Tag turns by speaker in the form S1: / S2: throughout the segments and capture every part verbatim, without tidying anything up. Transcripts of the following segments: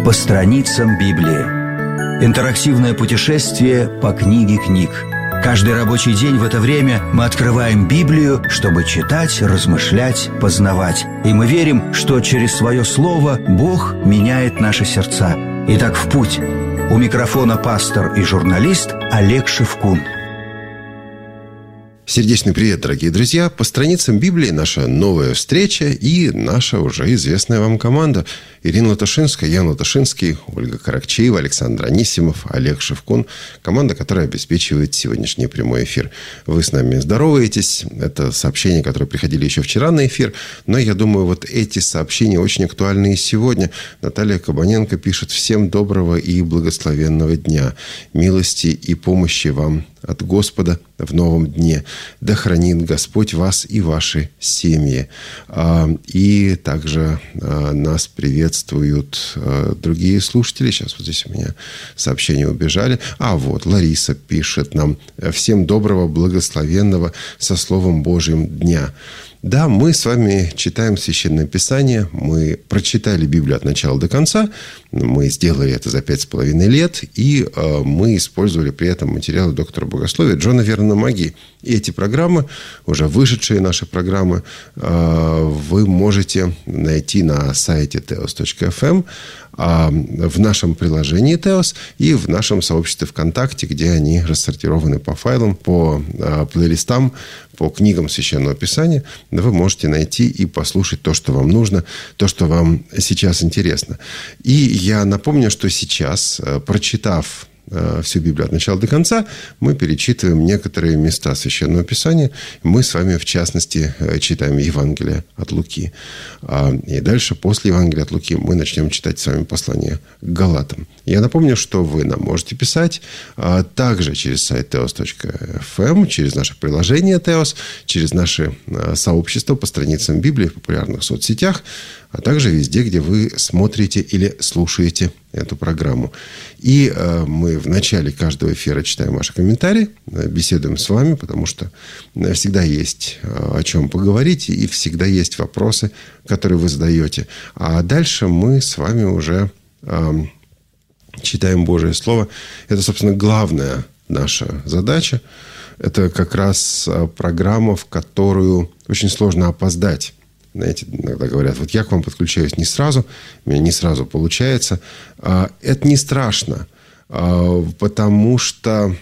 S1: По страницам Библии. Интерактивное путешествие по книге книг. Каждый рабочий день в это время мы открываем Библию, чтобы читать, размышлять, познавать. И мы верим, что через свое слово Бог меняет наши сердца. Итак, в путь. У микрофона пастор и журналист Олег Шевкун.
S2: Сердечный привет, дорогие друзья! По страницам Библии наша новая встреча и наша уже известная вам команда. Ирина Латушинская, Ян Латушинский, Ольга Каракчеева, Александр Анисимов, Олег Шевкун. Команда, которая обеспечивает сегодняшний прямой эфир. Вы с нами здороваетесь. Это сообщения, которые приходили еще вчера на эфир. Но я думаю, вот эти сообщения очень актуальны и сегодня. Наталья Кабаненко пишет: «Всем доброго и благословенного дня. Милости и помощи вам от Господа в новом дне. Да хранит Господь вас и ваши семьи». И также нас приветствуют другие слушатели. Сейчас вот здесь у меня сообщения убежали. А вот Лариса пишет нам: «Всем доброго, благословенного со Словом Божьим дня». Да, мы с вами читаем Священное Писание. Мы прочитали Библию от начала до конца. Мы сделали это за пять с половиной лет. И э, мы использовали при этом материалы доктора богословия Джона Вернона Маги. И эти программы, уже вышедшие наши программы, э, вы можете найти на сайте теос точка эф эм, э, в нашем приложении Теос и в нашем сообществе ВКонтакте, где они рассортированы по файлам, по э, плейлистам, по книгам Священного Писания. Вы можете найти и послушать то, что вам нужно, то, что вам сейчас интересно. И я напомню, что сейчас, прочитав всю Библию от начала до конца, мы перечитываем некоторые места Священного Писания. Мы с вами, в частности, читаем Евангелие от Луки. И дальше, после Евангелия от Луки, мы начнем читать с вами послание к Галатам. Я напомню, что вы нам можете писать также через сайт теос точка эф эм, через наше приложение Теос, через наше сообщество по страницам Библии в популярных соцсетях, а также везде, где вы смотрите или слушаете эту программу. И э, мы в начале каждого эфира читаем ваши комментарии, беседуем с вами, потому что всегда есть э, о чем поговорить, и всегда есть вопросы, которые вы задаете. А дальше мы с вами уже э, читаем Божие Слово. Это, собственно, главная наша задача. Это как раз программа, в которую очень сложно опоздать. Знаете, иногда говорят: вот я к вам подключаюсь не сразу, у меня не сразу получается. Это не страшно, потому что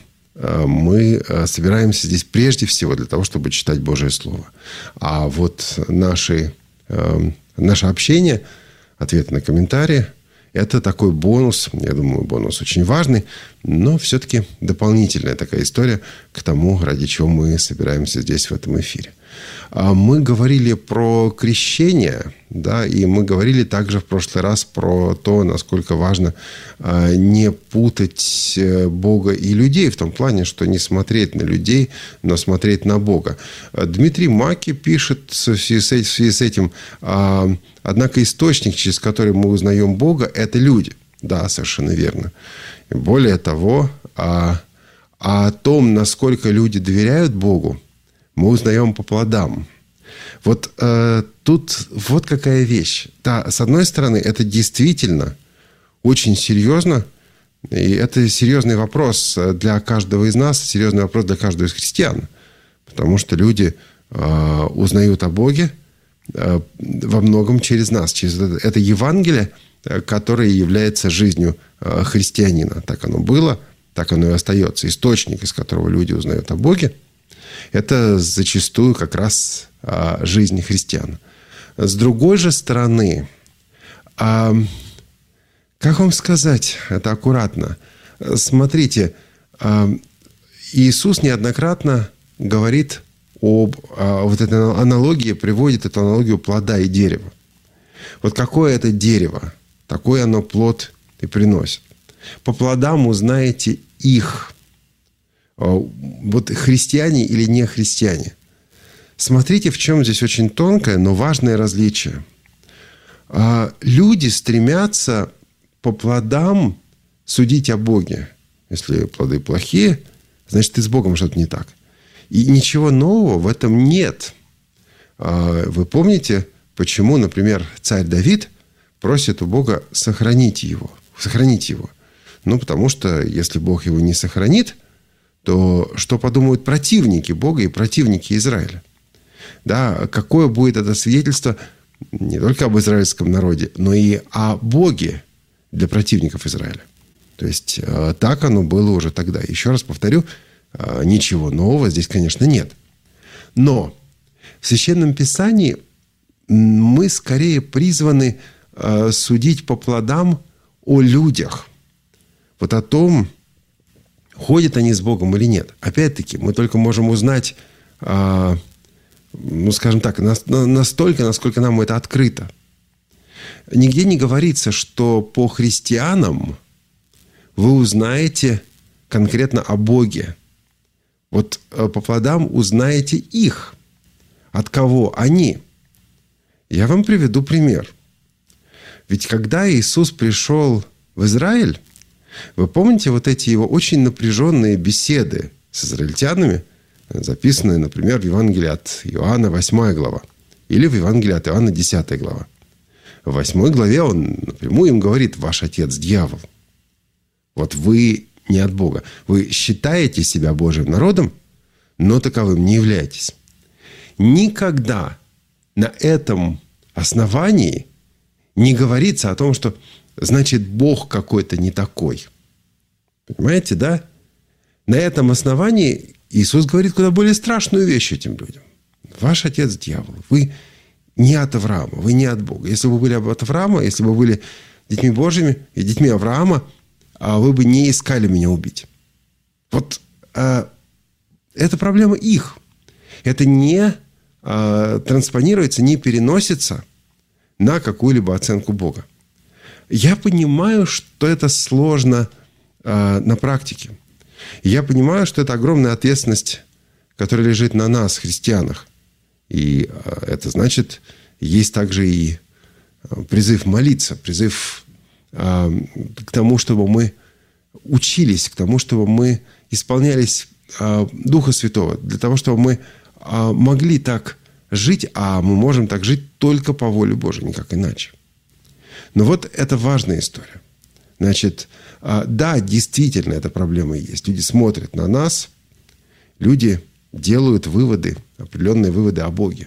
S2: мы собираемся здесь прежде всего для того, чтобы читать Божие Слово. А вот наши, наше общение, ответы на комментарии — это такой бонус, я думаю, бонус очень важный, но все-таки дополнительная такая история к тому, ради чего мы собираемся здесь в этом эфире. Мы говорили про крещение, да, и мы говорили также в прошлый раз про то, насколько важно не путать Бога и людей, в том плане, что не смотреть на людей, но смотреть на Бога. Дмитрий Маки пишет в связи с этим: «Однако источник, через который мы узнаем Бога, это люди». Да, совершенно верно. И более того, о, о том, насколько люди доверяют Богу, мы узнаем по плодам. Вот э, тут вот какая вещь. Да, с одной стороны, это действительно очень серьезно, и это серьезный вопрос для каждого из нас, серьезный вопрос для каждого из христиан, потому что люди э, узнают о Боге э, во многом через нас, через это, это Евангелие, которое является жизнью э, христианина. Так оно было, так оно и остается. Источник, из которого люди узнают о Боге, это зачастую как раз а, жизнь христиан. С другой же стороны, а, как вам сказать это аккуратно? Смотрите, а, Иисус неоднократно говорит об а, вот этой аналогии, приводит эту аналогию плода и дерева. Вот какое это дерево, такой оно плод и приносит. По плодам узнаете их. Вот христиане или не христиане. Смотрите, в чем здесь очень тонкое, но важное различие. Люди стремятся по плодам судить о Боге. Если плоды плохие, значит, и с Богом что-то не так. И ничего нового в этом нет. Вы помните, почему, например, царь Давид просит у Бога сохранить его. Сохранить его. Ну, потому что если Бог его не сохранит, то что подумают противники Бога и противники Израиля? Да, какое будет это свидетельство не только об израильском народе, но и о Боге для противников Израиля? То есть, так оно было уже тогда. Еще раз повторю, ничего нового здесь, конечно, нет. Но в Священном Писании мы скорее призваны судить по плодам о людях. Вот о том, ходят они с Богом или нет. Опять-таки, мы только можем узнать, ну, скажем так, настолько, насколько нам это открыто. Нигде не говорится, что по христианам вы узнаете конкретно о Боге. Вот по плодам узнаете их. От кого они? Я вам приведу пример. Ведь когда Иисус пришел в Израиль, вы помните вот эти его очень напряженные беседы с израильтянами, записанные, например, в Евангелии от Иоанна, восьмая глава, или в Евангелии от Иоанна, десятая глава. В восьмой главе он напрямую им говорит: «Ваш отец – дьявол». Вот вы не от Бога. Вы считаете себя Божьим народом, но таковым не являетесь. Никогда на этом основании не говорится о том, что значит Бог какой-то не такой. Понимаете, да? На этом основании Иисус говорит куда более страшную вещь этим людям. Ваш отец дьявол. Вы не от Авраама, вы не от Бога. Если бы вы были от Авраама, если бы вы были детьми Божьими и детьми Авраама, вы бы не искали меня убить. Вот а, это проблема их. Это не а, транспонируется, не переносится на какую-либо оценку Бога. Я понимаю, что это сложно а, на практике. Я понимаю, что это огромная ответственность, которая лежит на нас, христианах. И а, это значит, есть также и призыв молиться, призыв а, к тому, чтобы мы учились, к тому, чтобы мы исполнялись а, Духа Святого, для того, чтобы мы а, могли так жить, а мы можем так жить только по воле Божией, никак иначе. Но вот это важная история. Значит, а, да, действительно, эта проблема есть. Люди смотрят на нас, люди делают выводы, определенные выводы о Боге.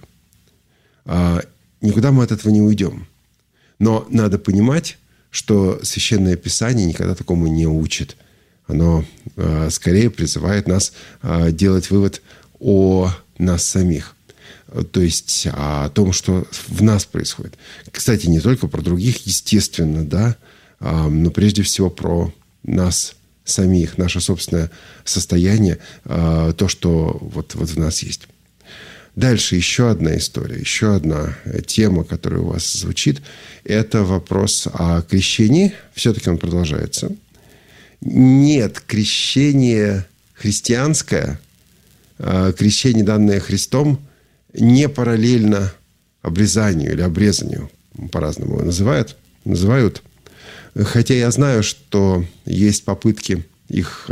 S2: А, никуда мы от этого не уйдем. Но надо понимать, что Священное Писание никогда такому не учит. Оно э, скорее призывает нас э, делать вывод о нас самих. То есть о том, что в нас происходит. Кстати, не только про других, естественно, да, э, но прежде всего про нас самих, наше собственное состояние, э, то, что вот, вот в нас есть. Дальше еще одна история, еще одна тема, которая у вас звучит, это вопрос о крещении. Все-таки он продолжается. Нет, крещение христианское, крещение, данное Христом, не параллельно обрезанию или обрезанию, по-разному его называют. называют. Хотя я знаю, что есть попытки их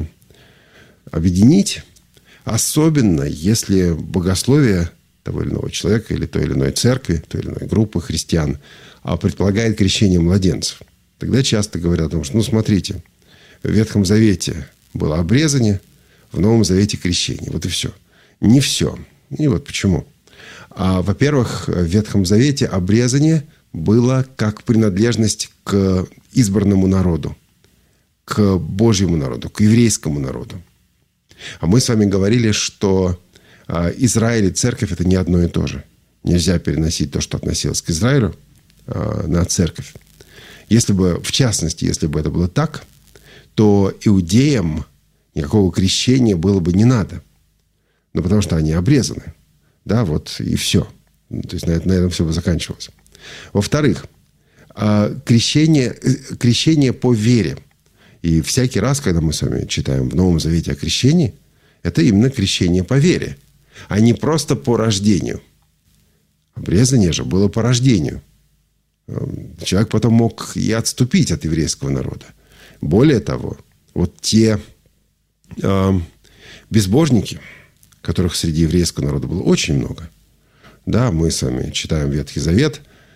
S2: объединить, особенно если богословие того или иного человека или той или иной церкви, той или иной группы христиан предполагает крещение младенцев. Тогда часто говорят о том, что, ну, смотрите, в Ветхом Завете было обрезание, в Новом Завете крещение. Вот и все. Не все. И вот почему. А, во-первых, в Ветхом Завете обрезание было как принадлежность к избранному народу, к Божьему народу, к еврейскому народу. А мы с вами говорили, что э, Израиль и церковь – это не одно и то же. Нельзя переносить то, что относилось к Израилю, э, на церковь. Если бы, в частности, если бы это было так, то иудеям никакого крещения было бы не надо. Ну, потому что они обрезаны. Да, вот и все. То есть на, на этом все бы заканчивалось. Во-вторых, э, крещение, э, крещение по вере. И всякий раз, когда мы с вами читаем в Новом Завете о крещении, это именно крещение по вере, а не просто по рождению. Обрезание же было по рождению. Человек потом мог и отступить от еврейского народа. Более того, вот те э, безбожники, которых среди еврейского народа было очень много. Да, мы с вами читаем Ветхий Завет,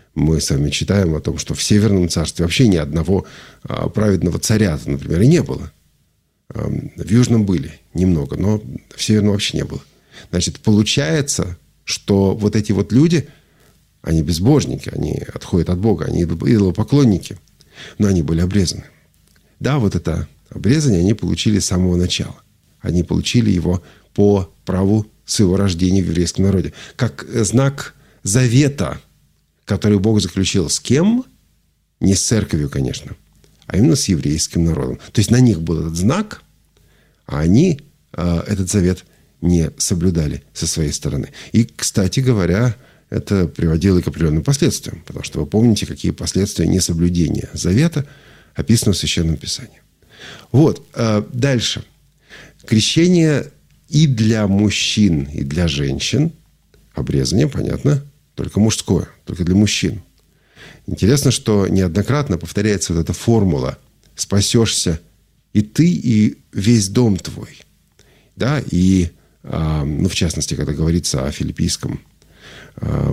S2: Мы с вами читаем о том, что в Северном царстве вообще ни одного праведного царя, например, и не было. В Южном были немного, но в Северном вообще не было. Значит, получается, что вот эти вот люди, они безбожники, они отходят от Бога, они идолопоклонники, но они были обрезаны. Да, вот это обрезание они получили с самого начала. Они получили его по праву своего рождения в еврейском народе. Как знак завета, который Бог заключил с кем? Не с церковью, конечно, а именно с еврейским народом. То есть на них был этот знак, а они э, этот завет не соблюдали со своей стороны. И, кстати говоря, это приводило к определенным последствиям, потому что вы помните, какие последствия несоблюдения завета описаны в Священном Писании. Вот, э, дальше. Крещение и для мужчин, и для женщин. Обрезание, понятно, только мужское, только для мужчин. Интересно, что неоднократно повторяется вот эта формула «спасешься и ты, и весь дом твой». Да, и, э, ну, в частности, когда говорится о филиппийском э,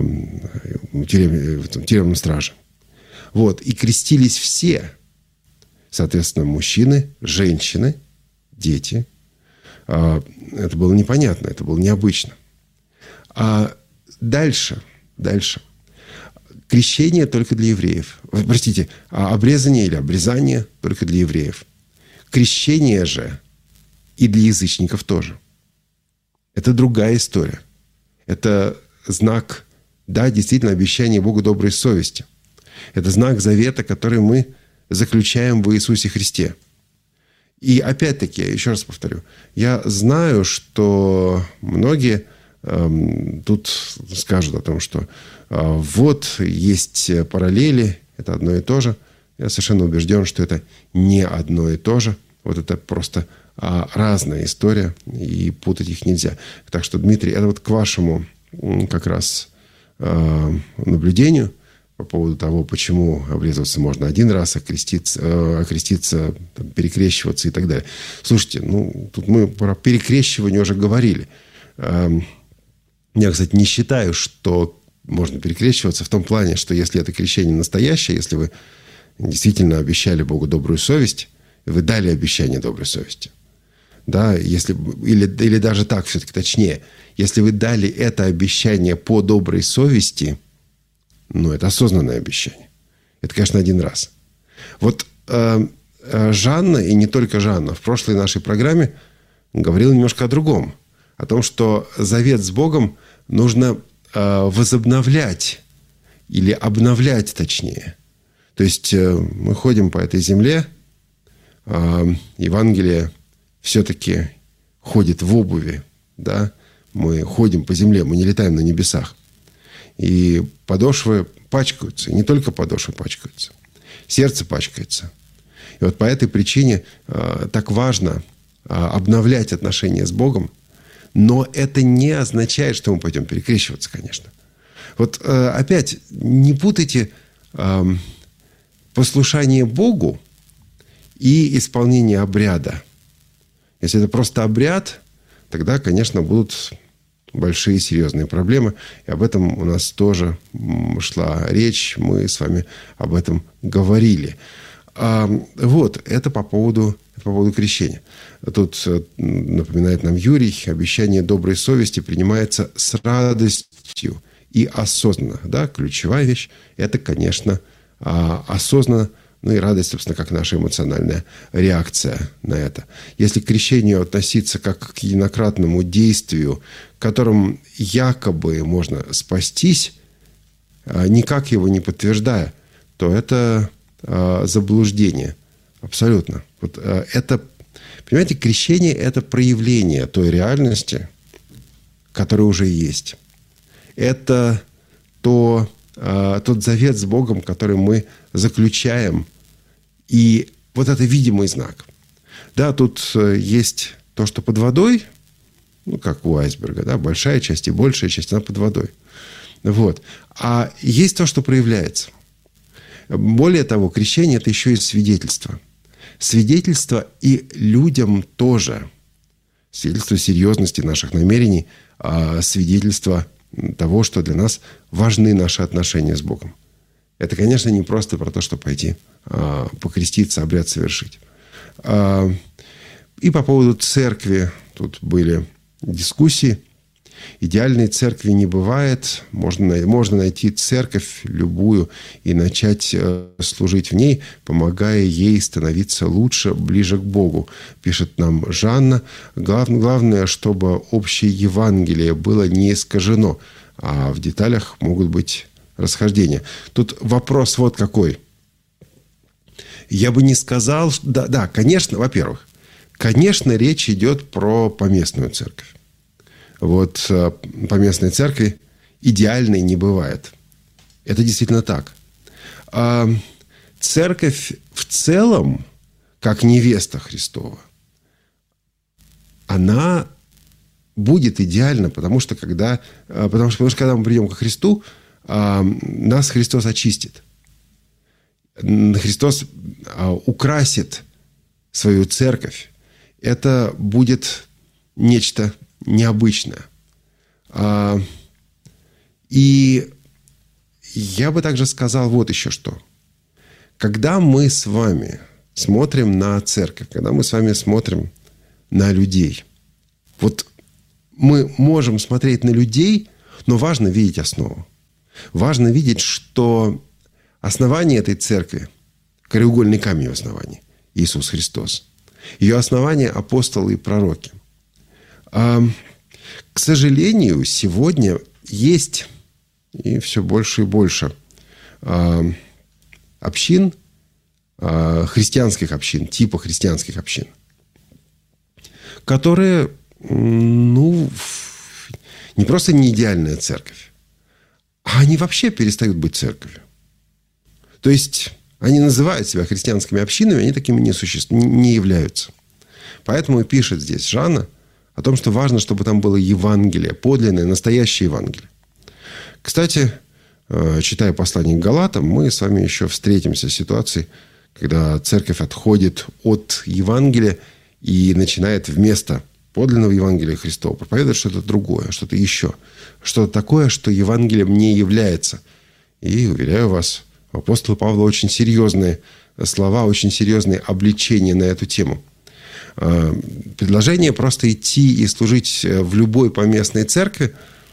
S2: тюремном страже. Вот, и крестились все, соответственно, мужчины, женщины, дети. Э, это было непонятно, это было необычно. А дальше, дальше. Крещение только для евреев. Простите, обрезание или обрезание только для евреев. Крещение же и для язычников тоже. Это другая история. Это знак, да, действительно, обещания Богу доброй совести. Это знак завета, который мы заключаем в Иисусе Христе. И опять-таки, я еще раз повторю, я знаю, что многие эм, тут скажут о том, что э, вот есть параллели, это одно и то же. Я совершенно убежден, что это не одно и то же. Вот это просто э, разная история, и путать их нельзя. Так что, Дмитрий, это вот к вашему как раз э, наблюдению по поводу того, почему обрезываться можно один раз, окреститься, э, окреститься, там, перекрещиваться и так далее. Слушайте, ну, тут мы про перекрещивание уже говорили. Э, я, кстати, не считаю, что можно перекрещиваться в том плане, что если это крещение настоящее, если вы действительно обещали Богу добрую совесть, вы дали обещание доброй совести. Да, если, или, или даже так, все-таки точнее, если вы дали это обещание по доброй совести, ну, это осознанное обещание. Это, конечно, один раз. Вот э, э, Жанна, и не только Жанна, в прошлой нашей программе говорила немножко о другом. О том, что завет с Богом нужно э, возобновлять или обновлять, точнее. То есть э, мы ходим по этой земле, э, Евангелие все-таки ходит в обуви, да? Мы ходим по земле, мы не летаем на небесах. И подошвы пачкаются. И не только подошвы пачкаются. Сердце пачкается. И вот по этой причине э, так важно э, обновлять отношения с Богом. Но это не означает, что мы пойдем перекрещиваться, конечно. Вот э, опять, не путайте э, послушание Богу и исполнение обряда. Если это просто обряд, тогда, конечно, будут большие серьезные проблемы. И об этом у нас тоже шла речь. Мы с вами об этом говорили. А, вот, это по поводу, это по поводу крещения. Тут напоминает нам Юрий, обещание доброй совести принимается с радостью и осознанно. Да? Ключевая вещь – это, конечно, осознанно. Ну и радость, собственно, как наша эмоциональная реакция на это. Если к крещению относиться как к единократному действию, которым якобы можно спастись, никак его не подтверждая, то это заблуждение. Абсолютно. Вот это, понимаете, крещение – это проявление той реальности, которая уже есть. Это то... тот завет с Богом, который мы заключаем. И вот это видимый знак. Да, тут есть то, что под водой, ну, как у айсберга, да, большая часть и большая часть, она под водой. Вот. А есть то, что проявляется. Более того, крещение – это еще и свидетельство. Свидетельство и людям тоже. Свидетельство серьезности наших намерений, свидетельство того, что для нас важны наши отношения с Богом. Это, конечно, не просто про то, чтобы пойти а, покреститься, обряд совершить. А, и по поводу церкви тут были дискуссии. Идеальной церкви не бывает. Можно, можно найти церковь любую и начать служить в ней, помогая ей становиться лучше, ближе к Богу. Пишет нам Жанна. Глав, главное, чтобы общее Евангелие было не искажено, а в деталях могут быть расхождения. Тут вопрос вот какой. Я бы не сказал... Да, да, конечно, во-первых, конечно, речь идет про поместную церковь. Вот поместной церкви идеальной не бывает. Это действительно так. А церковь в целом, как невеста Христова, она будет идеальна, потому что когда, потому что, потому что когда мы придем ко Христу, нас Христос очистит. Христос украсит свою церковь. Это будет нечто необычное. И я бы также сказал вот еще что. Когда мы с вами смотрим на церковь, когда мы с вами смотрим на людей, вот мы можем смотреть на людей, но важно видеть основу. Важно видеть, что основание этой церкви, краеугольный камень в основании, Иисус Христос. Ее основание – апостолы и пророки. А, к сожалению, сегодня есть и все больше и больше а, общин, а, христианских общин, типа христианских общин, которые, ну, не просто не идеальная церковь, а они вообще перестают быть церковью. То есть они называют себя христианскими общинами, они такими не, существ... не являются. Поэтому и пишет здесь Жанна о том, что важно, чтобы там было Евангелие, подлинное, настоящее Евангелие. Кстати, читая послание к Галатам, мы с вами еще встретимся с ситуацией, когда церковь отходит от Евангелия и начинает вместо подлинного Евангелия Христова проповедовать что-то другое, что-то еще. Что-то такое, что Евангелием не является. И, уверяю вас, у апостола Павла очень серьезные слова, очень серьезные обличения на эту тему. Предложение просто идти и служить в любой поместной церкви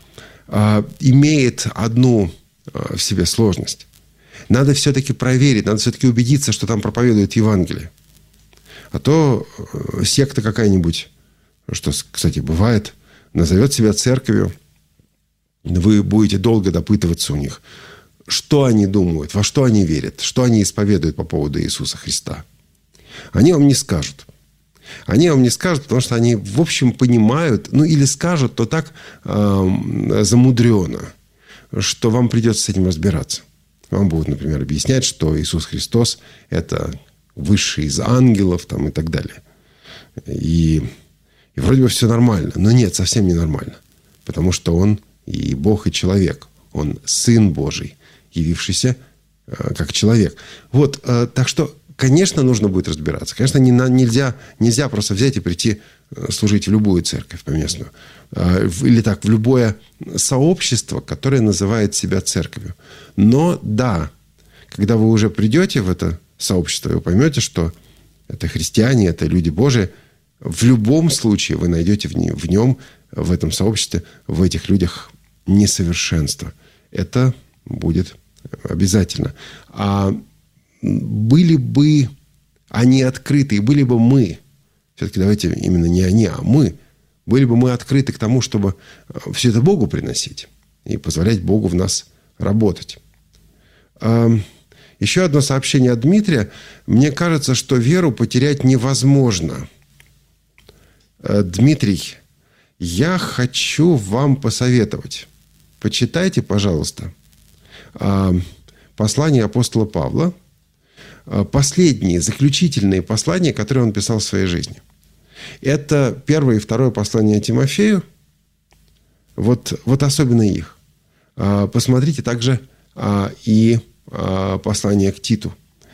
S2: имеет одну в себе сложность. Надо все-таки проверить, надо все-таки убедиться, что там проповедуют Евангелие. А то секта какая-нибудь, что, кстати, бывает, назовет себя церковью, вы будете долго допытываться у них, что они думают, во что они верят, что они исповедуют по поводу Иисуса Христа. Они вам не скажут. Они вам не скажут, потому что они, в общем, понимают, ну, или скажут, то так э, замудрено, что вам придется с этим разбираться. Вам будут, например, объяснять, что Иисус Христос – это высший из ангелов там, и так далее. И, и вроде бы все нормально, но нет, совсем не нормально. Потому что Он и Бог, и человек. Он Сын Божий, явившийся э, как человек. Вот, э, так что, конечно, нужно будет разбираться. Конечно, не, нельзя, нельзя просто взять и прийти служить в любую церковь поместную. Э, или так, в любое сообщество, которое называет себя церковью. Но да, когда вы уже придете в это сообщество, вы поймете, что это христиане, это люди Божии, в любом случае вы найдете в нем, в нем, в этом сообществе, в этих людях несовершенство. Это будет обязательно. А были бы они открыты, и были бы мы, все-таки давайте именно не они, а мы, были бы мы открыты к тому, чтобы все это Богу приносить и позволять Богу в нас работать. Еще одно сообщение от Дмитрия. Мне кажется, что веру потерять невозможно. Дмитрий, я хочу вам посоветовать. Почитайте, пожалуйста, послание апостола Павла, последние, заключительные послания, которые он писал в своей жизни. Это первое и второе послание Тимофею. Вот, вот особенно их. Посмотрите также и послание к Титу.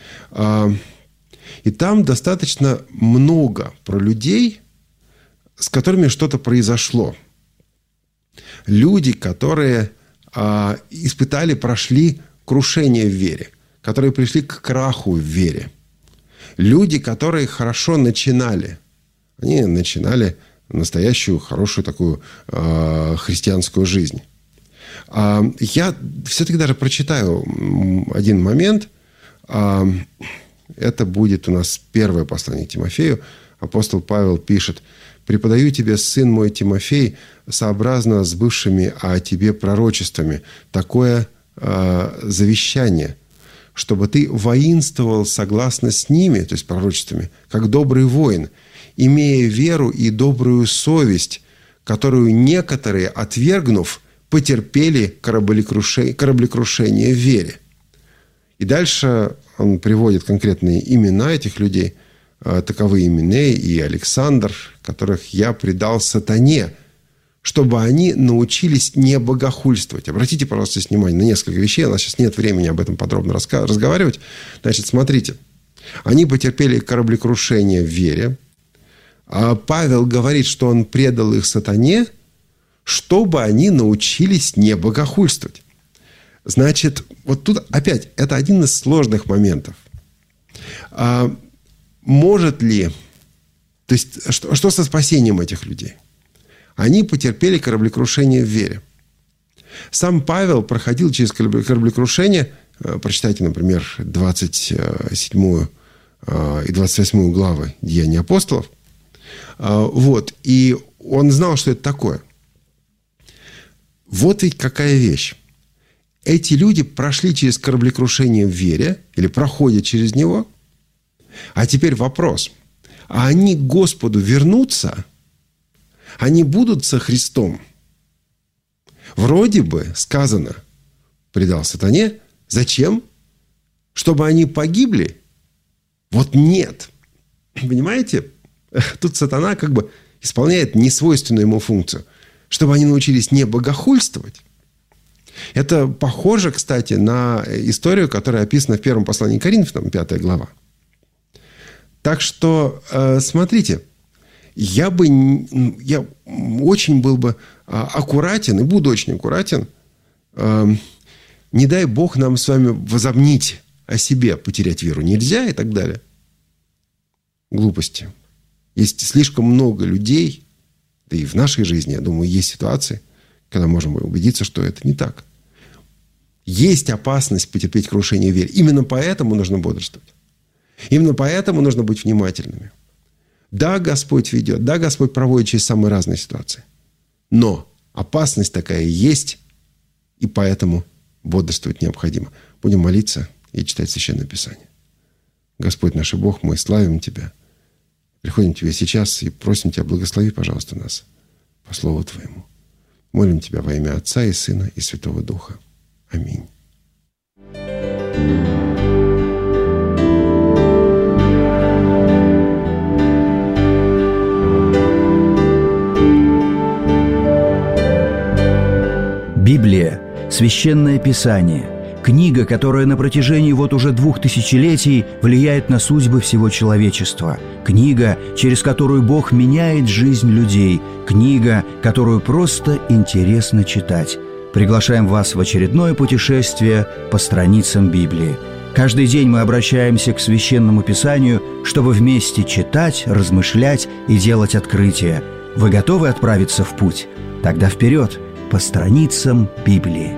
S2: И там достаточно много про людей, с которыми что-то произошло. Люди, которые испытали, прошли крушения в вере, которые пришли к краху в вере. Люди, которые хорошо начинали. Они начинали настоящую, хорошую такую э, христианскую жизнь. А я все-таки даже прочитаю один момент. А, это будет у нас первое послание к Тимофею. Апостол Павел пишет: «Преподаю тебе, сын мой Тимофей, сообразно с бывшими о тебе пророчествами, такое э, завещание, чтобы ты воинствовал согласно с ними, то есть пророчествами, как добрый воин, имея веру и добрую совесть, которую некоторые, отвергнув, потерпели кораблекрушение, кораблекрушение в вере». И дальше он приводит конкретные имена этих людей. Таковы Именей и Александр, которых я предал сатане, чтобы они научились не богохульствовать. Обратите, пожалуйста, внимание на несколько вещей. У нас сейчас нет времени об этом подробно разговаривать. Значит, смотрите. Они потерпели кораблекрушение в вере. А Павел говорит, что он предал их сатане, чтобы они научились не богохульствовать. Значит, вот тут опять, это один из сложных моментов. А может ли... То есть, что, что со спасением этих людей? Они потерпели кораблекрушение в вере. Сам Павел проходил через кораблекрушение. Прочитайте, например, двадцать седьмую и двадцать восьмую главы Деяний апостолов. Вот. И он знал, что это такое. Вот ведь какая вещь. Эти люди прошли через кораблекрушение в вере, или проходят через него. А теперь вопрос. А они к Господу вернутся? Они будут со Христом? Вроде бы сказано: предал сатане. Зачем? Чтобы они погибли? Вот нет. Понимаете? Тут сатана как бы исполняет несвойственную ему функцию. Чтобы они научились не богохульствовать. Это похоже, кстати, на историю, которая описана в первом послании к Коринфянам, пятая глава. Так что, смотрите, я бы, я очень был бы аккуратен, и буду очень аккуратен. Не дай Бог нам с вами возомнить о себе, потерять веру нельзя и так далее. Глупости. Есть слишком много людей, да и в нашей жизни, я думаю, есть ситуации, когда можем убедиться, что это не так. Есть опасность потерпеть крушение в вере. Именно поэтому нужно бодрствовать. Именно поэтому нужно быть внимательными. Да, Господь ведет, да, Господь проводит через самые разные ситуации. Но опасность такая есть, и поэтому бодрствовать необходимо. Будем молиться и читать Священное Писание. Господь наш Бог, мы славим Тебя. Приходим к Тебе сейчас и просим Тебя, благослови, пожалуйста, нас по Слову Твоему. Молим Тебя во имя Отца и Сына и Святого Духа. Аминь.
S1: Библия – Священное Писание, книга, которая на протяжении вот уже двух тысячелетий влияет на судьбы всего человечества, книга, через которую Бог меняет жизнь людей, книга, которую просто интересно читать. Приглашаем вас в очередное путешествие по страницам Библии. Каждый день мы обращаемся к Священному Писанию, чтобы вместе читать, размышлять и делать открытия. Вы готовы отправиться в путь? Тогда вперед! По страницам Библии.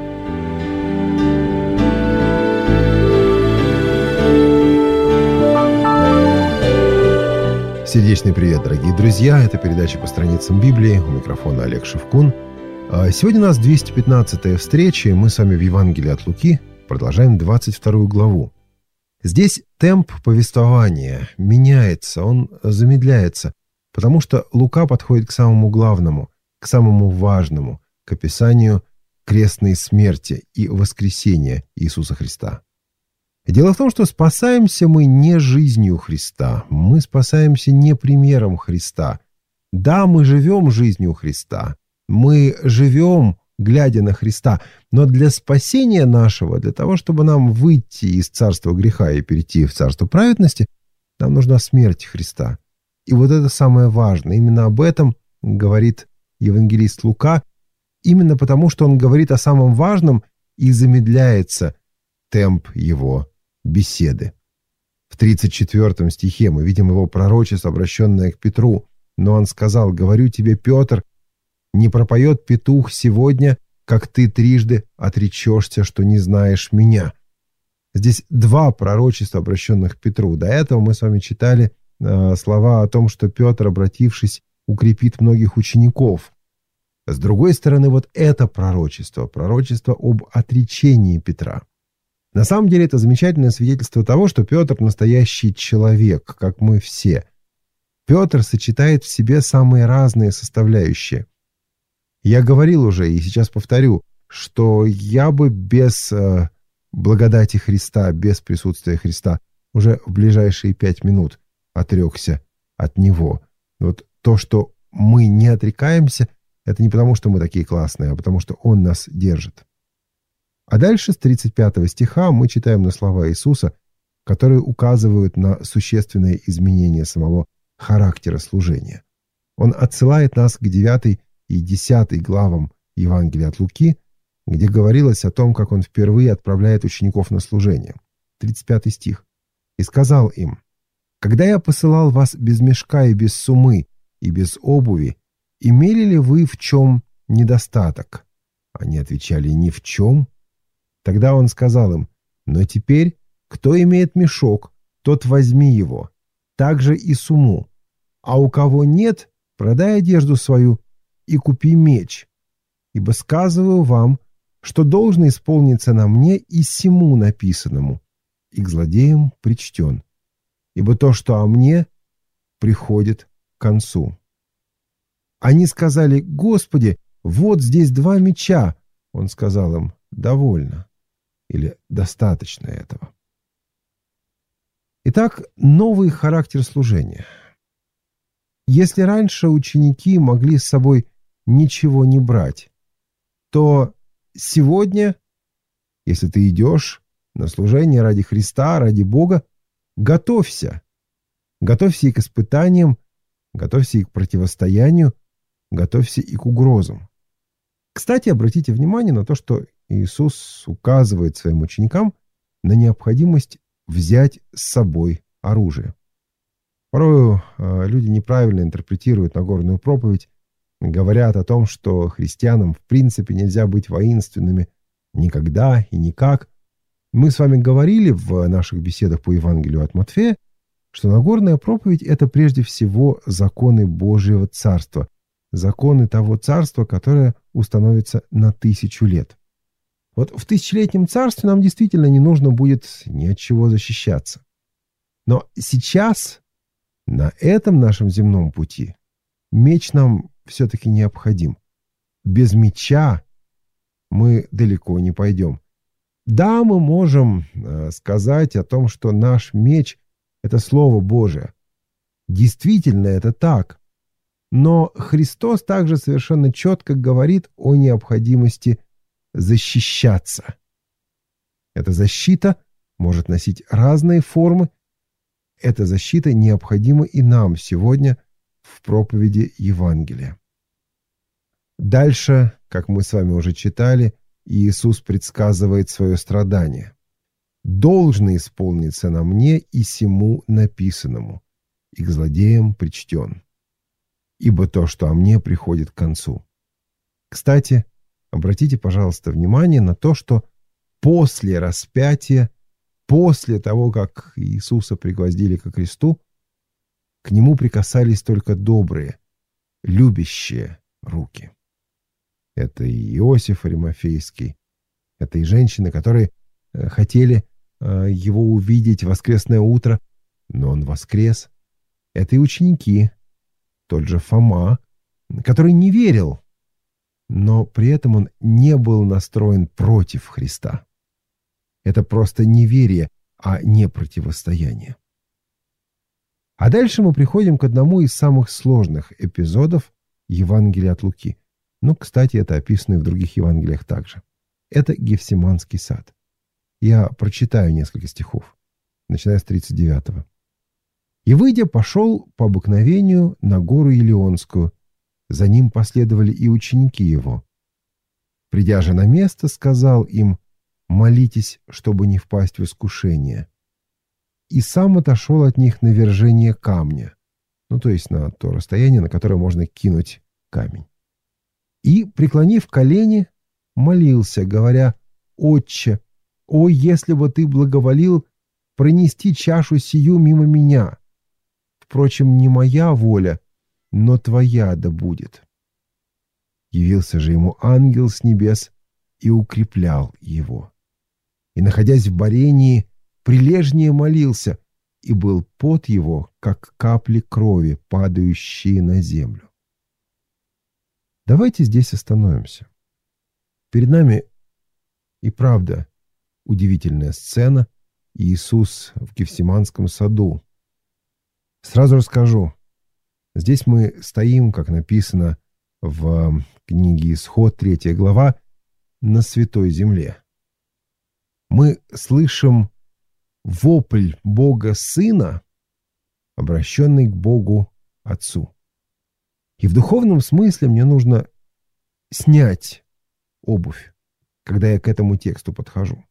S2: Сердечный привет, дорогие друзья. Это передача «По страницам Библии». У микрофона Олег Шевкун. Сегодня у нас двести пятнадцатая встреча, и мы с вами в Евангелии от Луки продолжаем двадцать вторую главу. Здесь темп повествования меняется, он замедляется, потому что Лука подходит к самому главному, к самому важному, к описанию крестной смерти и воскресения Иисуса Христа. Дело в том, что спасаемся мы не жизнью Христа, мы спасаемся не примером Христа. Да, мы живем жизнью Христа, мы живем, глядя на Христа, но для спасения нашего, для того, чтобы нам выйти из царства греха и перейти в царство праведности, нам нужна смерть Христа. И вот это самое важное. Именно об этом говорит евангелист Лука, именно потому, что он говорит о самом важном и замедляется
S3: темп его беседы. В тридцать четвёртом стихе мы видим его пророчество, обращенное к Петру. Но он сказал: «Говорю тебе, Петр, не пропоет петух сегодня, как ты трижды отречешься, что не знаешь меня». Здесь два пророчества, обращенных к Петру. До этого мы с вами читали э, слова о том, что Петр, обратившись, укрепит многих учеников. С другой стороны, вот это пророчество, пророчество об отречении Петра. На самом деле это замечательное свидетельство того, что Петр настоящий человек, как мы все. Петр сочетает в себе самые разные составляющие. Я говорил уже, и сейчас повторю, что я бы без э, благодати Христа, без присутствия Христа уже в ближайшие пять минут отрекся от Него. Вот то, что мы не отрекаемся, это не потому, что мы такие классные, а потому, что Он нас держит. А дальше с тридцать пятого стиха мы читаем на слова Иисуса, которые указывают на существенное изменение самого характера служения. Он отсылает нас к девятой и десятой главам Евангелия от Луки, где говорилось о том, как он впервые отправляет учеников на служение. тридцать пятый стих. «И сказал им: когда я посылал вас без мешка и без сумы и без обуви, имели ли вы в чем недостаток? Они отвечали: ни в чем. Тогда он сказал им: но теперь, кто имеет мешок, тот возьми его, также и сумму. А у кого нет, продай одежду свою и купи меч. Ибо сказываю вам, что должно исполниться на мне и сему написанному, и к злодеям причтен. Ибо то, что о мне, приходит к концу». Они сказали: Господи, вот здесь два меча. Он сказал им: довольно, или достаточно этого. Итак, новый характер служения. Если раньше ученики могли с собой ничего не брать, то сегодня, если ты идешь на служение ради Христа, ради Бога, готовься. Готовься и к испытаниям, готовься и к противостоянию, готовься и к угрозам. Кстати, обратите внимание на то, что Иисус указывает своим ученикам на необходимость взять с собой оружие. Порой э, люди неправильно интерпретируют Нагорную проповедь, говорят о том, что христианам в принципе нельзя быть воинственными никогда и никак. Мы с вами говорили в наших беседах по Евангелию от Матфея, что Нагорная проповедь — это прежде всего законы Божьего Царства, законы того Царства, которое установится на тысячу лет. Вот в тысячелетнем царстве нам действительно не нужно будет ни от чего защищаться. Но сейчас, на этом нашем земном пути, меч нам все-таки необходим. Без меча мы далеко не пойдем. Да, мы можем э, сказать о том, что наш меч — это Слово Божие. Действительно, это так. Но Христос также совершенно четко говорит о необходимости защищаться. Эта защита может носить разные формы. Эта защита необходима и нам сегодня в проповеди Евангелия. Дальше, как мы с вами уже читали, Иисус предсказывает свое страдание. «Должно исполниться на мне и сему написанному, и к злодеям причтен. Ибо то, что о мне, приходит к концу». Кстати, обратите, пожалуйста, внимание на то, что после распятия, после того, как Иисуса пригвоздили ко кресту, к нему прикасались только добрые, любящие руки. Это и Иосиф Аримафейский, это и женщины, которые хотели его увидеть в воскресное утро, но он воскрес. Это и ученики, тот же Фома, который не верил, но при этом он не был настроен против Христа. Это просто неверие, а не противостояние. А дальше мы приходим к одному из самых сложных эпизодов Евангелия от Луки. Ну, кстати, это описано и в других Евангелиях также. Это Гефсиманский сад. Я прочитаю несколько стихов, начиная с тридцать девятого. «И, выйдя, пошел по обыкновению на гору Елеонскую. За ним последовали и ученики его. Придя же на место, сказал им: молитесь, чтобы не впасть в искушение». И сам отошел от них на вержение камня, ну, то есть на то расстояние, на которое можно кинуть камень. И, преклонив колени, молился, говоря: «Отче, о, если бы ты благоволил пронести чашу сию мимо меня! Впрочем, не моя воля, но твоя да будет». Явился же ему ангел с небес и укреплял его. И, находясь в борении, прилежнее молился, и был пот его, как капли крови, падающие на землю. Давайте здесь остановимся. Перед нами и правда удивительная сцена. Иисус в Гефсиманском саду. Сразу расскажу. Здесь мы стоим, как написано в книге Исход, третья глава, на святой земле. Мы слышим вопль Бога Сына, обращенный к Богу Отцу. И в духовном смысле мне нужно снять обувь, когда я к этому тексту подхожу.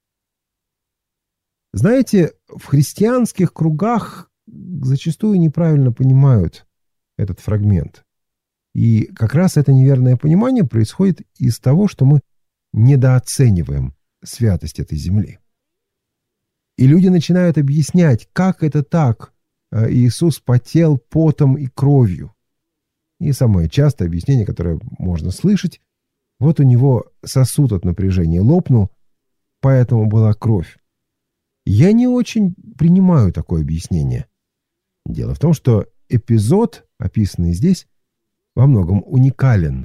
S3: Знаете, в христианских кругах зачастую неправильно понимают этот фрагмент. И как раз это неверное понимание происходит из того, что мы недооцениваем святость этой земли. И люди начинают объяснять, как это так, Иисус потел потом и кровью. И самое частое объяснение, которое можно слышать: вот у него сосуд от напряжения лопнул, поэтому была кровь. Я не очень принимаю такое объяснение. Дело в том, что эпизод, описанный здесь, во многом уникален.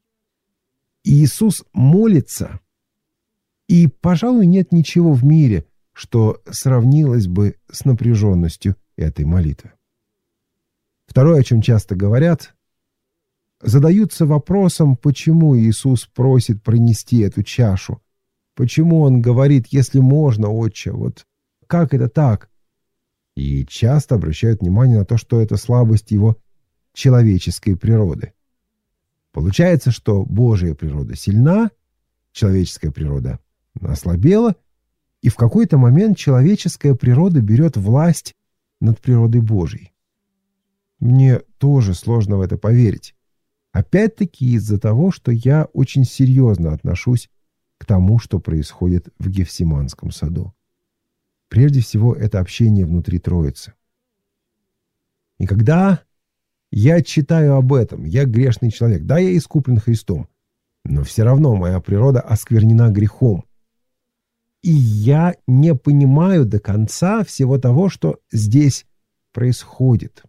S3: Иисус молится, и, пожалуй, нет ничего в мире, что сравнилось бы с напряженностью этой молитвы. Второе, о чем часто говорят, задаются вопросом, почему Иисус просит пронести эту чашу. Почему он говорит: «Если можно, Отче», вот как это так? И часто обращают внимание на то, что это слабость его человеческой природы. Получается, что Божья природа сильна, человеческая природа ослабела, и в какой-то момент человеческая природа берет власть над природой Божьей. Мне тоже сложно в это поверить. Опять-таки из-за того, что я очень серьезно отношусь к тому, что происходит в Гефсиманском саду. Прежде всего, это общение внутри Троицы. И когда я читаю об этом, я грешный человек, да, я искуплен Христом, но все равно моя природа осквернена грехом. И я не понимаю до конца всего того, что здесь происходит.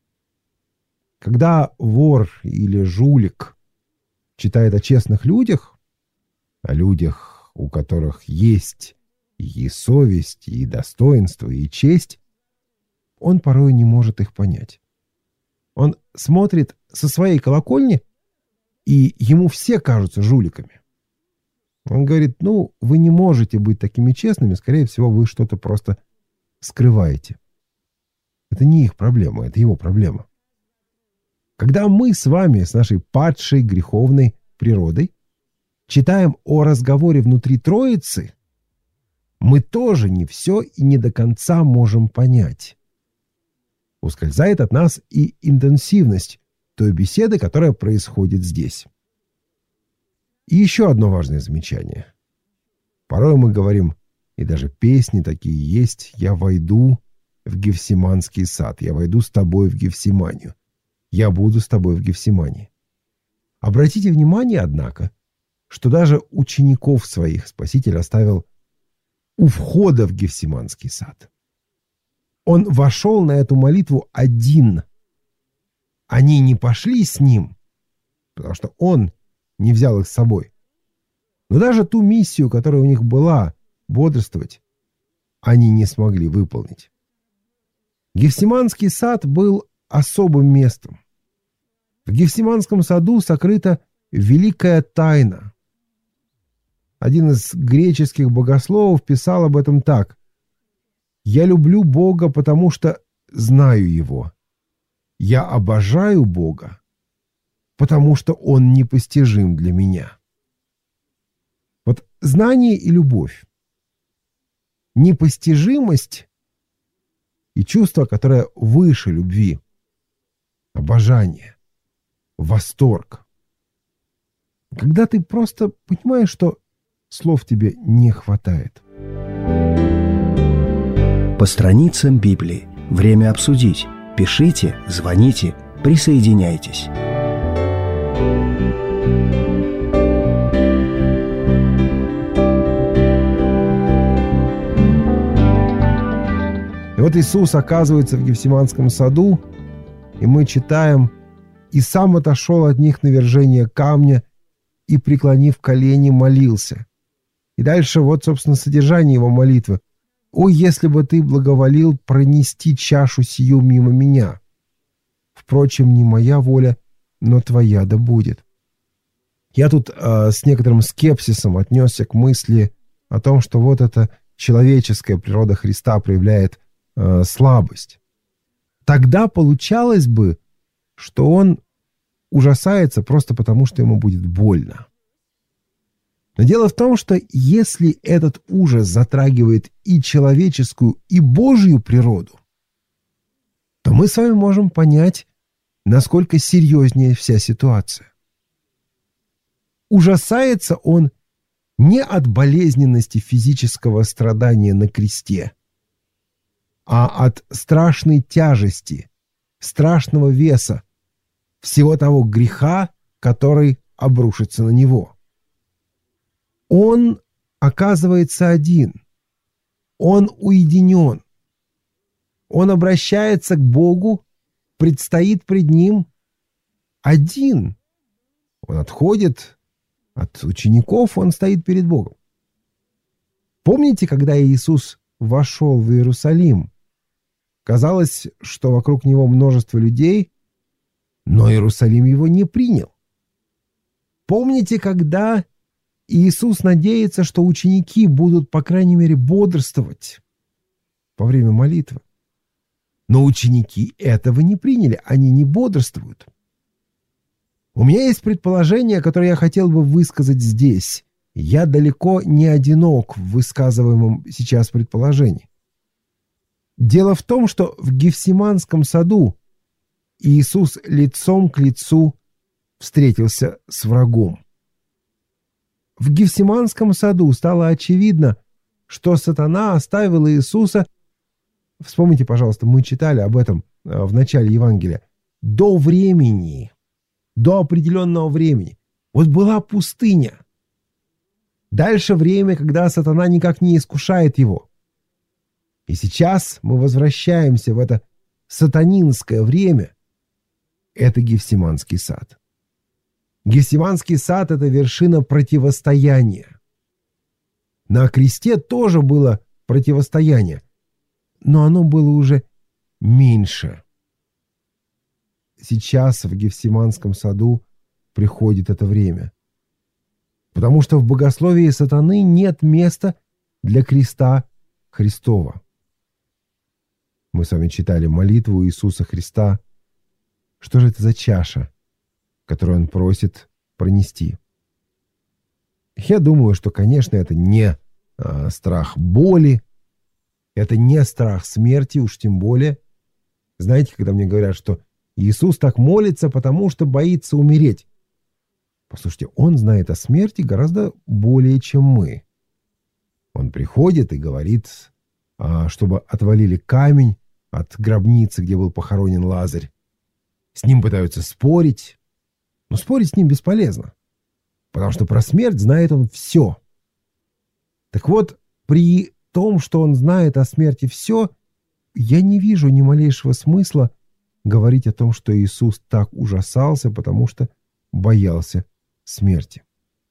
S3: Когда вор или жулик читает о честных людях, о людях, у которых есть и совесть, и достоинство, и честь, он порой не может их понять. Он смотрит со своей колокольни, и ему все кажутся жуликами. Он говорит: ну, вы не можете быть такими честными, скорее всего, вы что-то просто скрываете. Это не их проблема, это его проблема. Когда мы с вами, с нашей падшей греховной природой, читаем о разговоре внутри Троицы, мы тоже не все и не до конца можем понять. Ускользает от нас и интенсивность той беседы, которая происходит здесь. И еще одно важное замечание. Порой мы говорим, и даже песни такие есть: «Я войду в Гефсиманский сад, я войду с тобой в Гефсиманию, я буду с тобой в Гефсимании». Обратите внимание, однако, что даже учеников своих Спаситель оставил у входа в Гефсиманский сад. Он вошел на эту молитву один. Они не пошли с ним, потому что он не взял их с собой. Но даже ту миссию, которая у них была, бодрствовать, они не смогли выполнить. Гефсиманский сад был особым местом. В Гефсиманском саду сокрыта великая тайна. Один из греческих богословов писал об этом так: «Я люблю Бога, потому что знаю Его. Я обожаю Бога, потому что Он непостижим для меня». Вот знание и любовь, непостижимость и чувство, которое выше любви, обожание, восторг. Когда ты просто понимаешь, что слов тебе не хватает.
S1: По страницам Библии. Время обсудить. Пишите, звоните, присоединяйтесь.
S3: И вот Иисус оказывается в Гефсиманском саду, и мы читаем: «И сам отошел от них на вержение камня, и, преклонив колени, молился». И дальше вот, собственно, содержание его молитвы. «О, если бы ты благоволил пронести чашу сию мимо меня! Впрочем, не моя воля, но твоя да будет». Я тут э, с некоторым скепсисом отнесся к мысли о том, что вот эта человеческая природа Христа проявляет э, слабость. Тогда получалось бы, что он ужасается просто потому, что ему будет больно. Но дело в том, что если этот ужас затрагивает и человеческую, и Божью природу, то мы с вами можем понять, насколько серьезнее вся ситуация. Ужасается он не от болезненности физического страдания на кресте, а от страшной тяжести, страшного веса всего того греха, который обрушится на него. Он оказывается один. Он уединен. Он обращается к Богу, предстоит пред Ним один. Он отходит от учеников, он стоит перед Богом. Помните, когда Иисус вошел в Иерусалим? Казалось, что вокруг Него множество людей, но Иерусалим Его не принял. Помните, когда Иисус надеется, что ученики будут, по крайней мере, бодрствовать во время молитвы. Но ученики этого не приняли, они не бодрствуют. У меня есть предположение, которое я хотел бы высказать здесь. Я далеко не одинок в высказываемом сейчас предположении. Дело в том, что в Гефсиманском саду Иисус лицом к лицу встретился с врагом. В Гефсиманском саду стало очевидно, что сатана оставил Иисуса, вспомните, пожалуйста, мы читали об этом в начале Евангелия, до времени, до определенного времени. Вот была пустыня. Дальше время, когда сатана никак не искушает его. И сейчас мы возвращаемся в это сатанинское время. Это Гефсиманский сад. Гефсиманский сад — это вершина противостояния. На кресте тоже было противостояние, но оно было уже меньше. Сейчас в Гефсиманском саду приходит это время. Потому что в богословии сатаны нет места для креста Христова. Мы с вами читали молитву Иисуса Христа. Что же это за чаша, которую он просит пронести? Я думаю, что, конечно, это не а, страх боли, это не страх смерти, уж тем более. Знаете, когда мне говорят, что Иисус так молится, потому что боится умереть. Послушайте, он знает о смерти гораздо более, чем мы. Он приходит и говорит, а, чтобы отвалили камень от гробницы, где был похоронен Лазарь. С ним пытаются спорить. Но спорить с ним бесполезно, потому что про смерть знает он все. Так вот, при том, что он знает о смерти все, я не вижу ни малейшего смысла говорить о том, что Иисус так ужасался, потому что боялся смерти.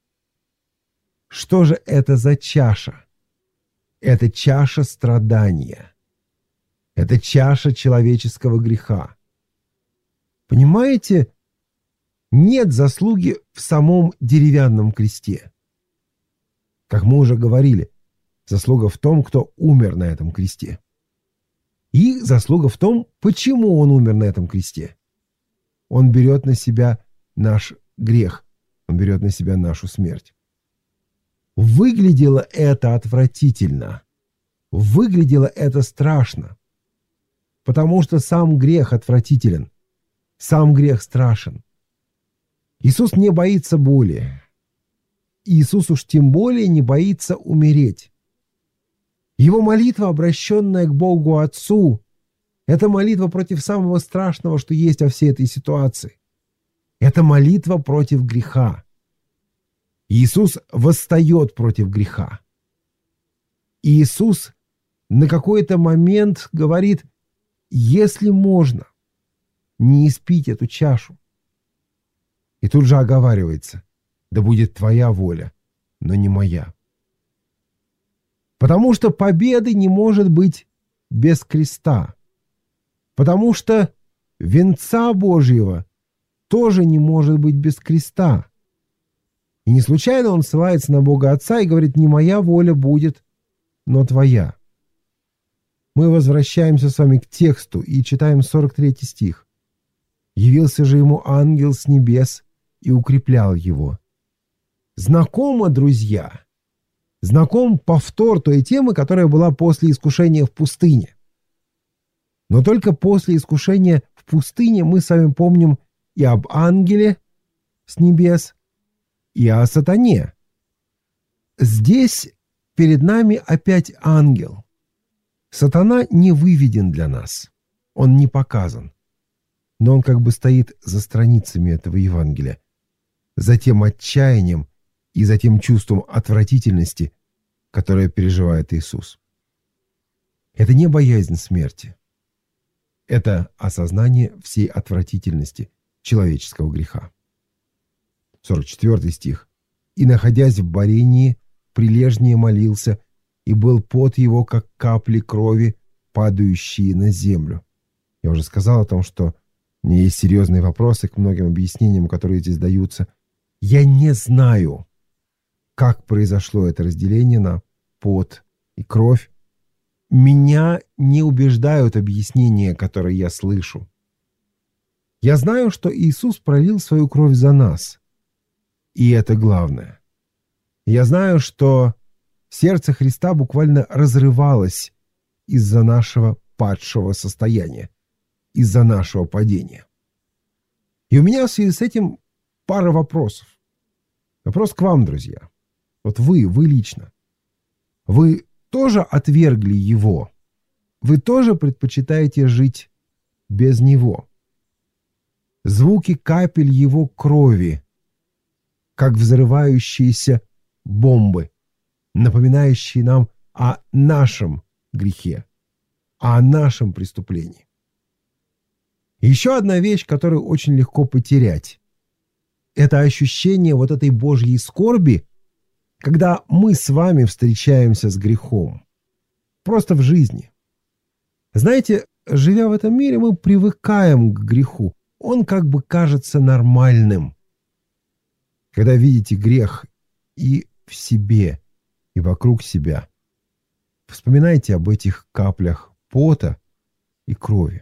S3: Что же это за чаша? Это чаша страдания. Это чаша человеческого греха. Понимаете, нет заслуги в самом деревянном кресте. Как мы уже говорили, заслуга в том, кто умер на этом кресте. И заслуга в том, почему он умер на этом кресте. Он берет на себя наш грех, он берет на себя нашу смерть. Выглядело это отвратительно. Выглядело это страшно. Потому что сам грех отвратителен. Сам грех страшен. Иисус не боится боли. Иисус уж тем более не боится умереть. Его молитва, обращенная к Богу Отцу, это молитва против самого страшного, что есть во всей этой ситуации. Это молитва против греха. Иисус восстает против греха. Иисус на какой-то момент говорит: если можно, не испить эту чашу. И тут же оговаривается: да будет твоя воля, но не моя. Потому что победы не может быть без креста. Потому что венца Божьего тоже не может быть без креста. И не случайно он ссылается на Бога Отца и говорит: не моя воля будет, но твоя. Мы возвращаемся с вами к тексту и читаем сорок третий стих. «Явился же ему ангел с небес и укреплял его». Знакомо, друзья? Знаком повтор той темы, которая была после искушения в пустыне. Но только после искушения в пустыне мы с вами помним и об ангеле с небес, и о сатане. Здесь перед нами опять ангел. Сатана не выведен для нас, он не показан, но он как бы стоит за страницами этого Евангелия, за тем отчаянием и за тем чувством отвратительности, которое переживает Иисус. Это не боязнь смерти, это осознание всей отвратительности человеческого греха. сорок четвёртый стих. «И, находясь в борении, прилежнее молился, и был пот его, как капли крови, падающие на землю». Я уже сказал о том, что у меня есть серьезные вопросы к многим объяснениям, которые здесь даются. Я не знаю, как произошло это разделение на пот и кровь. Меня не убеждают объяснения, которые я слышу. Я знаю, что Иисус пролил свою кровь за нас. И это главное. Я знаю, что сердце Христа буквально разрывалось из-за нашего падшего состояния, из-за нашего падения. И у меня в связи с этим пара вопросов. Вопрос к вам, друзья. Вот вы, вы лично. Вы тоже отвергли Его? Вы тоже предпочитаете жить без Него? Звуки капель Его крови, как взрывающиеся бомбы, напоминающие нам о нашем грехе, о нашем преступлении. Еще одна вещь, которую очень легко потерять, это ощущение вот этой Божьей скорби, когда мы с вами встречаемся с грехом. Просто в жизни. Знаете, живя в этом мире, мы привыкаем к греху. Он как бы кажется нормальным. Когда видите грех и в себе, и вокруг себя, вспоминайте об этих каплях пота и крови.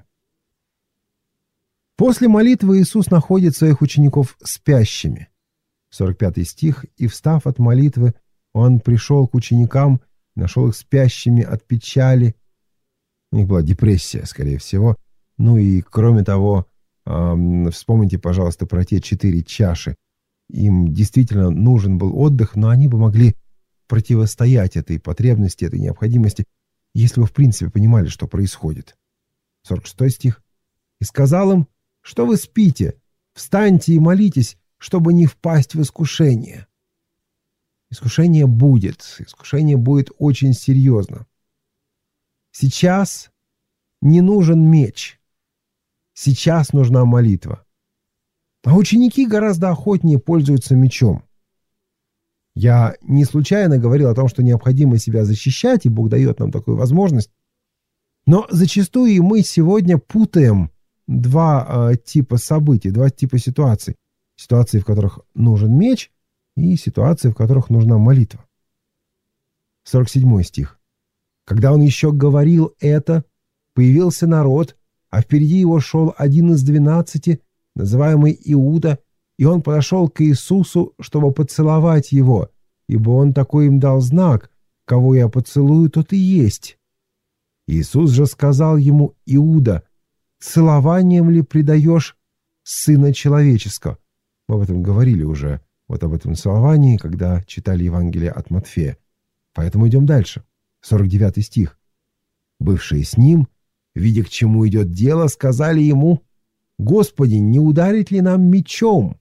S3: После молитвы Иисус находит своих учеников спящими. сорок пятый стих. «И, встав от молитвы, он пришел к ученикам, нашел их спящими от печали». У них была депрессия, скорее всего. Ну и, кроме того, э, вспомните, пожалуйста, про те четыре чаши. Им действительно нужен был отдых, но они бы могли противостоять этой потребности, этой необходимости, если бы в принципе понимали, что происходит. сорок шестой стих. «И сказал им: что вы спите? Встаньте и молитесь, чтобы не впасть в искушение». Искушение будет. Искушение будет очень серьезно. Сейчас не нужен меч. Сейчас нужна молитва. А ученики гораздо охотнее пользуются мечом. Я не случайно говорил о том, что необходимо себя защищать, и Бог дает нам такую возможность. Но зачастую и мы сегодня путаем два э, типа событий, два типа ситуаций. Ситуации, в которых нужен меч, и ситуации, в которых нужна молитва. сорок седьмой стих. «Когда он еще говорил это, появился народ, а впереди его шел один из двенадцати, называемый Иуда, и он подошел к Иисусу, чтобы поцеловать его. ибо он такой им дал знак: кого я поцелую, тот и есть». Иисус же сказал ему: «Иуда, целованием ли предаешь Сына Человеческого?» Мы об этом говорили уже, вот об этом целовании, когда читали Евангелие от Матфея. Поэтому идем дальше. сорок девятый стих. «Бывшие с ним, видя, к чему идет дело, сказали ему: Господи, не ударить ли нам мечом?»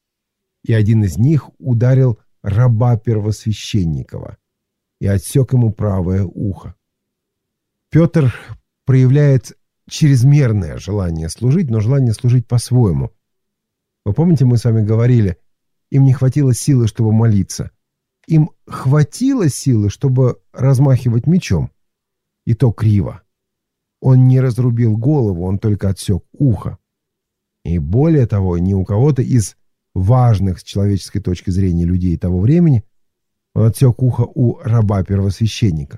S3: И один из них ударил раба первосвященникова и отсек ему правое ухо. Петр проявляет чрезмерное желание служить, но желание служить по-своему. Вы помните, мы с вами говорили, им не хватило силы, чтобы молиться. Им хватило силы, чтобы размахивать мечом. И то криво. Он не разрубил голову, он только отсек ухо. И более того, ни у кого-то из важных с человеческой точки зрения людей того времени он отсек ухо у раба первосвященника.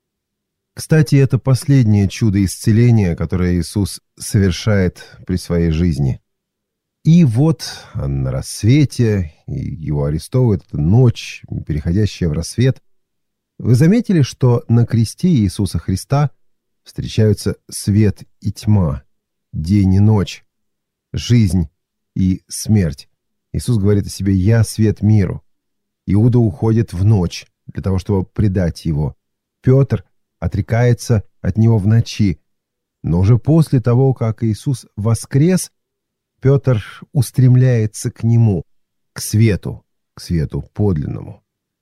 S3: Кстати, это последнее чудо исцеления, которое Иисус совершает при своей жизни. И вот на рассвете его арестовывают, это ночь, переходящая в рассвет. Вы заметили, что на кресте Иисуса Христа встречаются свет и тьма, день и ночь, жизнь и смерть. Иисус говорит о себе: «Я свет миру». Иуда уходит в ночь для того, чтобы предать его. Петр отрекается от него в ночи. Но уже после того, как Иисус воскрес, Петр устремляется к нему, к свету, к свету подлинному.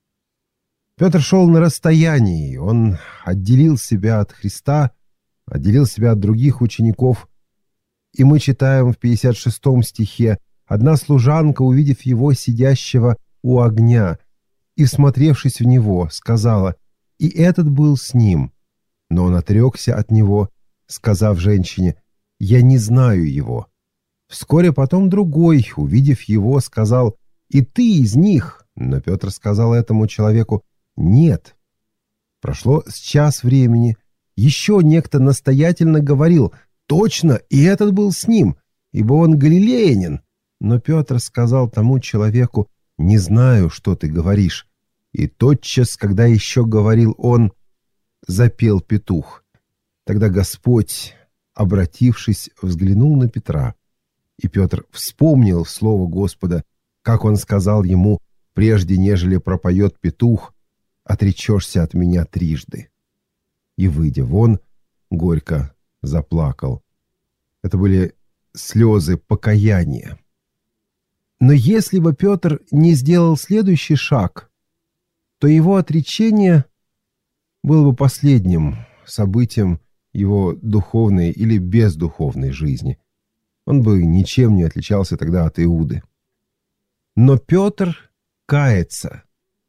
S3: Петр шел на расстоянии, он отделил себя от Христа, отделил себя от других учеников. И мы читаем в пятьдесят шестом стихе: «Одна служанка, увидев его сидящего у огня и, всмотревшись в него, сказала: и этот был с ним. Но он отрекся от него, сказав женщине: я не знаю его». Вскоре потом другой, увидев его, сказал: и ты из них. Но Петр сказал этому человеку: нет. Прошло с час времени. Еще некто настоятельно говорил: точно, и этот был с ним, ибо он галилеянин. Но Петр сказал тому человеку: не знаю, что ты говоришь. И тотчас, когда еще говорил он, запел петух. Тогда Господь, обратившись, взглянул на Петра. И Петр вспомнил слово Господа, как он сказал ему: прежде нежели пропоет петух, отречешься от меня трижды. И, выйдя вон, горько заплакал. Это были слезы покаяния. Но если бы Петр не сделал следующий шаг, то его отречение было бы последним событием его духовной или бездуховной жизни. Он бы ничем не отличался тогда от Иуды. Но Петр кается.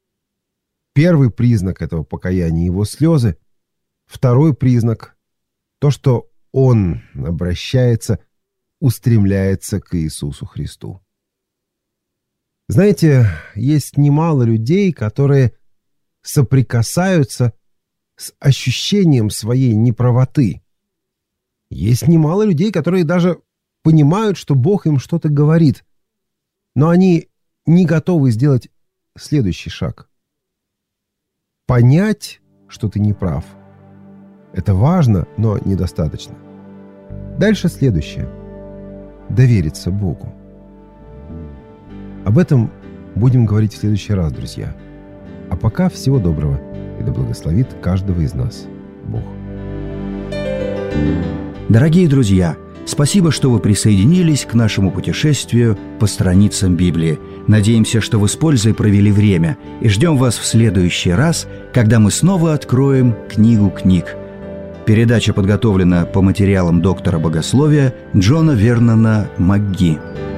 S3: Первый признак этого покаяния — его слезы. Второй признак — то, что он обращается, устремляется к Иисусу Христу. Знаете, есть немало людей, которые соприкасаются с ощущением своей неправоты. Есть немало людей, которые даже понимают, что Бог им что-то говорит, но они не готовы сделать следующий шаг. Понять, что ты не прав. Это важно, но недостаточно. Дальше следующее. Довериться Богу. Об этом будем говорить в следующий раз, друзья. А пока всего доброго, и да благословит каждого из нас Бог.
S1: Дорогие друзья, спасибо, что вы присоединились к нашему путешествию по страницам Библии. Надеемся, что вы с пользой провели время, и ждем вас в следующий раз, когда мы снова откроем книгу книг. Передача подготовлена по материалам доктора богословия Джона Вернона МакГи.